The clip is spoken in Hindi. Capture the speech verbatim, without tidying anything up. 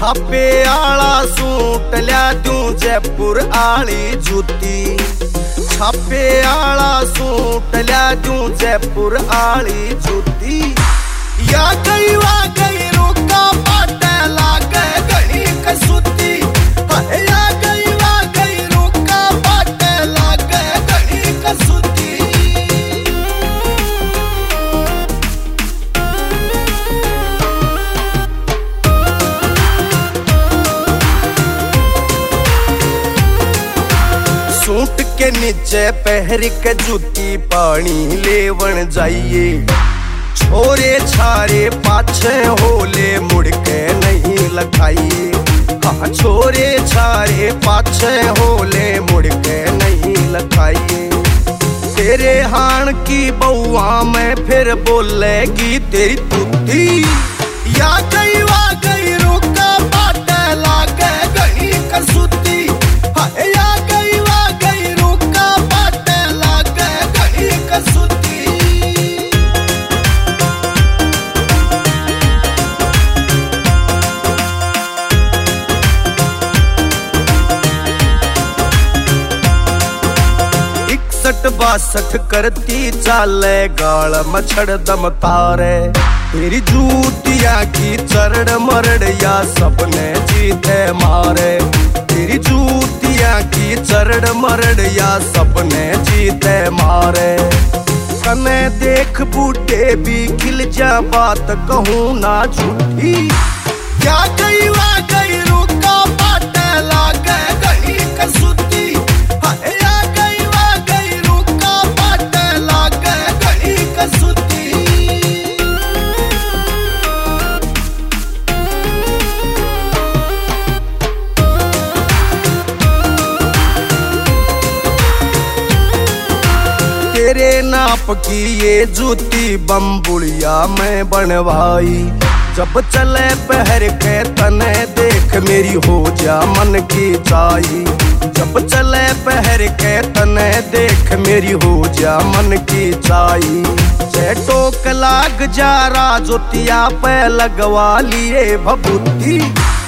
छापे आला सूट लिया दूं जयपुर आली जूती। छापे आला सूट लिया दूं जयपुर आली जूती। या गई वा गई रोका पाटे लागे गई कसूती। या गई वा गई रोका पाटे लागे गई कसूती। सूट के नीचे पहर के जूती पानी लेवन जाइए। छोरे छारे पाछे होले मुड़ के नहीं लखाइए। हाँ छोरे छारे पाछे होले मुड़ के नहीं लखाइए। तेरे हाण की बउआ में फिर बोलेगी तेरी तुती। या गई वा गई रोका पाटे लागे गई कसूती। या गई वा गई रोका पाटे लागे गई कसूती। इकसठ बासठ करती चाले गाल मछड़ दम तारे। तेरी जूतिया की चरण मरड़ या सबने जीते मारे। तेरी जूतिया की चरण मरड़ या सबने जीते मारे। कने देख बूढ़े भी खिल जा बात कहूँ ना झूठी। क्या गई वा गई रोका पाटे लागे गई कसूती। या गई वा गई रोका पाटे लागे गई कसूती। तेरे नाप की ये जूती बम्बुड़िया में बनवाई। जब चले पहर के तने देख मेरी हो जा मन की चाई। जब चले पहर के तने देख मेरी हो जा मन की चाई। टोक लाग जा राजोतिया पे लगवा लिए भभूति।